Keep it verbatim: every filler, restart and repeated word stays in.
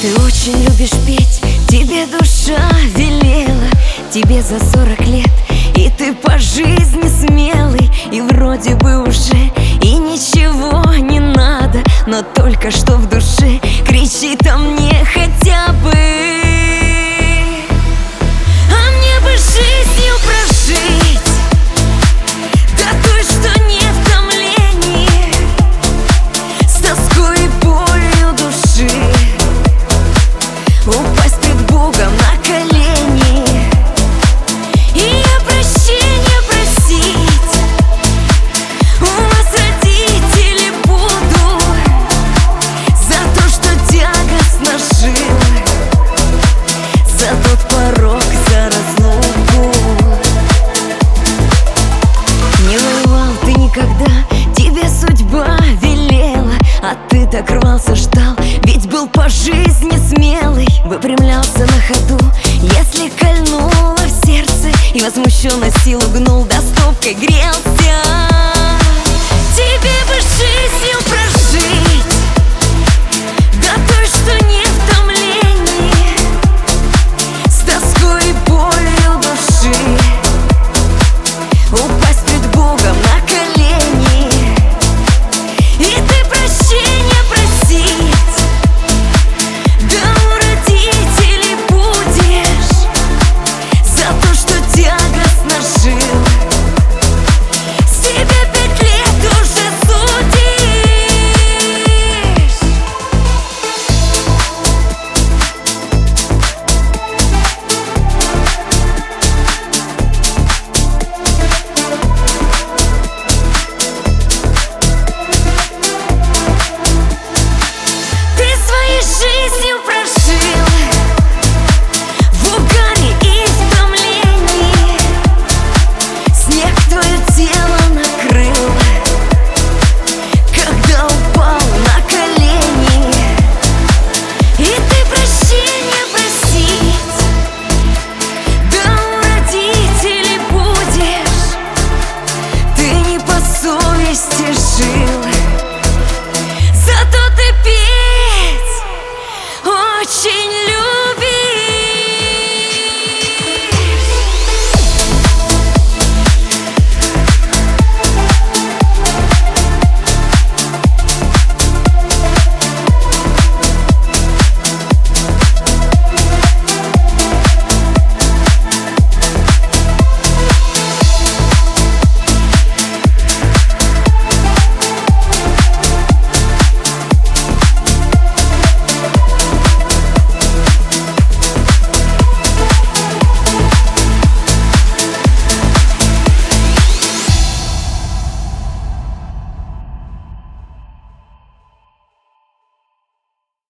Ты очень любишь петь, тебе душа велела. Тебе за сорок лет, и ты по жизни смелый. И вроде бы уже и ничего не надо, но только что в душе кричит о мне хотя бы. А мне бы жизнью прожить до той, что не в томлении, с тоской и болью души, упасть пред Богом на колени и о прощении просить. У вас, родители, буду за то, что тягостно жил, за тот порог, за разлуку. Не воевал ты никогда, тебе судьба велела, а ты так рвался, ждал, ведь был по жизни смелый. Выпрямлялся на ходу, если кольнуло в сердце, и возмущенно силу гнул, да стопкой грелся.